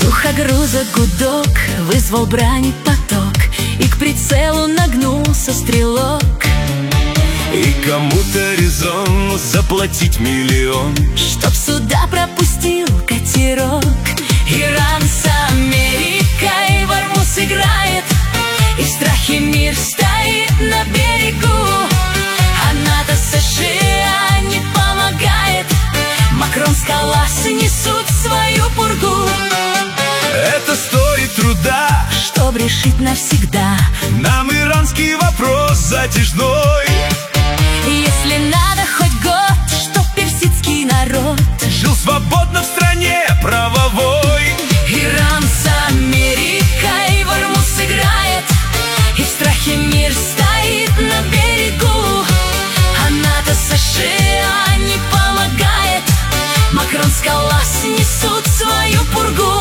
Сухогруза гудок вызвал брань поток, и к прицелу нагнулся стрелок. И кому-то резон заплатить миллион, чтоб сюда пропустил катерок. Иран с Америкой в Ормуз играет, и в страхе мир стоит на берегу. А НАТО США не помогает, Макрон с Каллас несут свою пургу. Это стоит труда, чтоб решить навсегда нам иранский вопрос затяжной. Если надо хоть год, чтоб персидский народ жил свободно в стране правовой. Иран с Америкой в Ормуз играет, и в страхе мир стоит на берегу. А НАТО США не помогает, Макрон с Каллас несут свою пургу.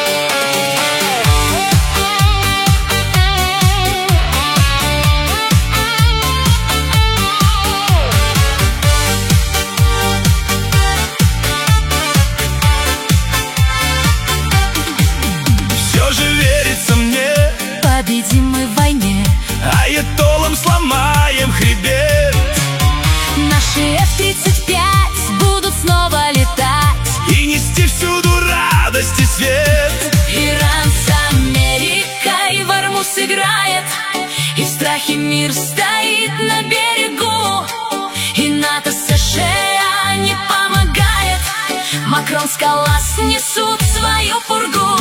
Победим мы в войне, аятоллам сломаем хребет. Наши F-35 будут снова летать и нести всюду радость и свет. Иран с Америкой в Ормуз играет, и в страхе мир стоит на берегу. И НАТО США не помогает, Макрон с Каллас несут свою пургу.